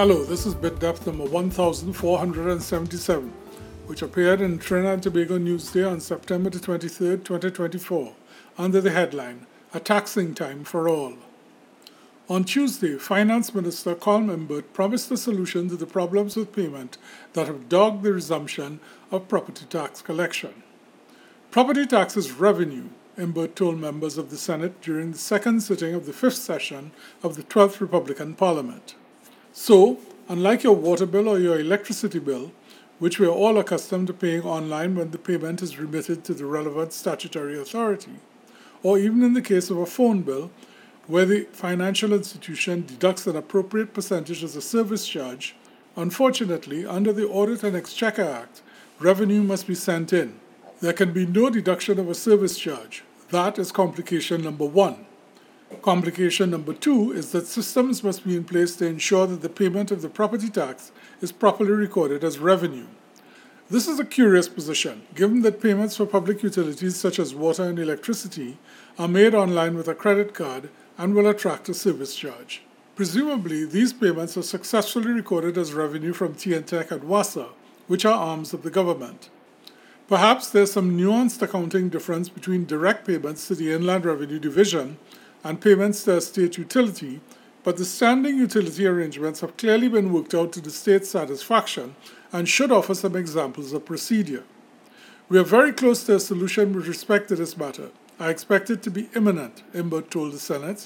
Hello, this is BitDepth number 1477, which appeared in Trinidad and Tobago Newsday on September 23, 2024, under the headline, A Taxing Time for All. On Tuesday, Finance Minister Colm Imbert promised a solution to the problems with payment that have dogged the resumption of property tax collection. Property tax is revenue, Imbert told members of the Senate during the second sitting of the fifth session of the 12th Republican Parliament. So, unlike your water bill or your electricity bill, which we are all accustomed to paying online when the payment is remitted to the relevant statutory authority, or even in the case of a phone bill, where the financial institution deducts an appropriate percentage as a service charge, unfortunately, under the Audit and Exchequer Act, revenue must be sent in. There can be no deduction of a service charge. That is complication number one. Complication number two is that systems must be in place to ensure that the payment of the property tax is properly recorded as revenue. This is a curious position, given that payments for public utilities such as water and electricity are made online with a credit card and will attract a service charge. Presumably, these payments are successfully recorded as revenue from TNTech and WASA, which are arms of the government. Perhaps there's some nuanced accounting difference between direct payments to the Inland Revenue Division and payments to a state utility, but the standing utility arrangements have clearly been worked out to the state's satisfaction and should offer some examples of procedure. We are very close to a solution with respect to this matter. I expect it to be imminent, Imbert told the Senate.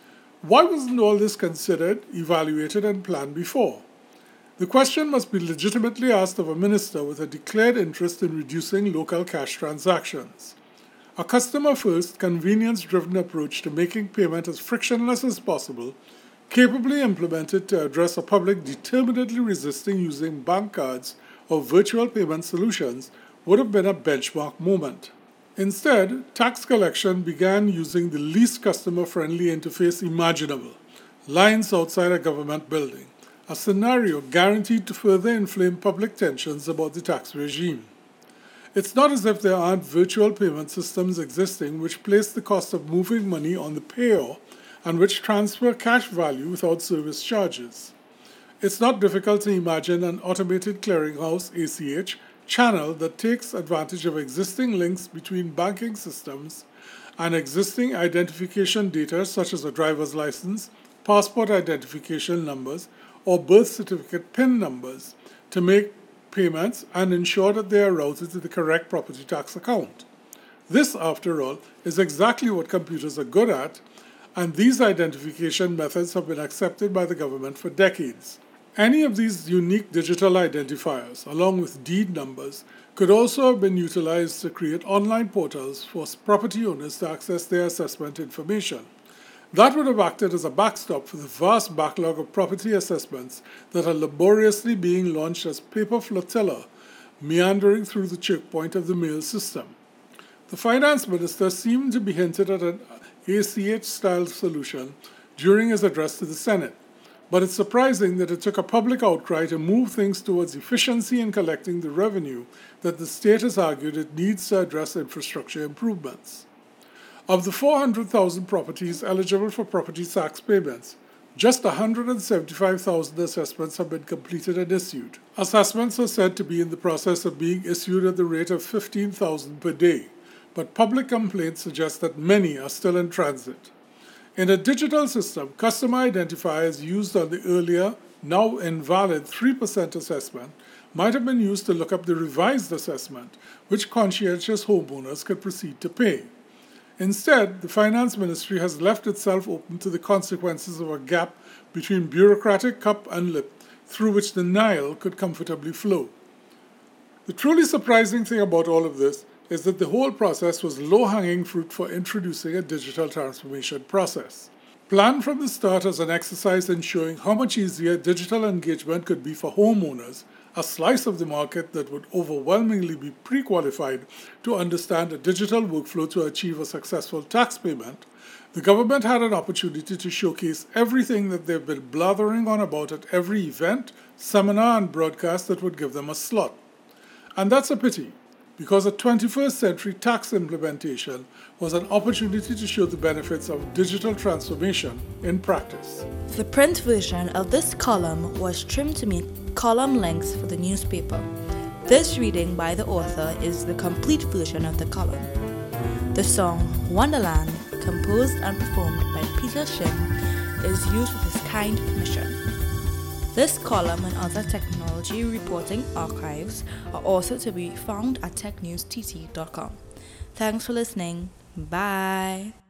Why wasn't all this considered, evaluated, and planned before? The question must be legitimately asked of a minister with a declared interest in reducing local cash transactions. A customer-first, convenience-driven approach to making payment as frictionless as possible, capably implemented to address a public determinedly resisting using bank cards or virtual payment solutions, would have been a benchmark moment. Instead, tax collection began using the least customer-friendly interface imaginable, lines outside a government building, a scenario guaranteed to further inflame public tensions about the tax regime. It's not as if there aren't virtual payment systems existing which place the cost of moving money on the payer and which transfer cash value without service charges. It's not difficult to imagine an automated clearinghouse ACH channel that takes advantage of existing links between banking systems and existing identification data such as a driver's license, passport identification numbers, or birth certificate PIN numbers to make payments and ensure that they are routed to the correct property tax account. This, after all, is exactly what computers are good at, and these identification methods have been accepted by the government for decades. Any of these unique digital identifiers, along with deed numbers, could also have been utilized to create online portals for property owners to access their assessment information. That would have acted as a backstop for the vast backlog of property assessments that are laboriously being launched as paper flotilla, meandering through the choke point of the mail system. The finance minister seemed to be hinted at an ACH-style solution during his address to the Senate, but it's surprising that it took a public outcry to move things towards efficiency in collecting the revenue that the state has argued it needs to address infrastructure improvements. Of the 400,000 properties eligible for property tax payments, just 175,000 assessments have been completed and issued. Assessments are said to be in the process of being issued at the rate of 15,000 per day, but public complaints suggest that many are still in transit. In a digital system, customer identifiers used on the earlier, now invalid 3% assessment might have been used to look up the revised assessment, which conscientious homeowners could proceed to pay. Instead, the Finance Ministry has left itself open to the consequences of a gap between bureaucratic cup and lip through which the Nile could comfortably flow. The truly surprising thing about all of this is that the whole process was low-hanging fruit for introducing a digital transformation process. Planned from the start as an exercise in showing how much easier digital engagement could be for homeowners, a slice of the market that would overwhelmingly be pre-qualified to understand a digital workflow to achieve a successful tax payment, the government had an opportunity to showcase everything that they've been blathering on about at every event, seminar, and broadcast that would give them a slot. And that's a pity. because a 21st century tax implementation was an opportunity to show the benefits of digital transformation in practice. The print version of this column was trimmed to meet column lengths for the newspaper. This reading by the author is the complete version of the column. The song Wonderland, composed and performed by Peter Shim, is used with his kind permission. This column and other technology reporting archives are also to be found at technewstt.com. Thanks for listening. Bye.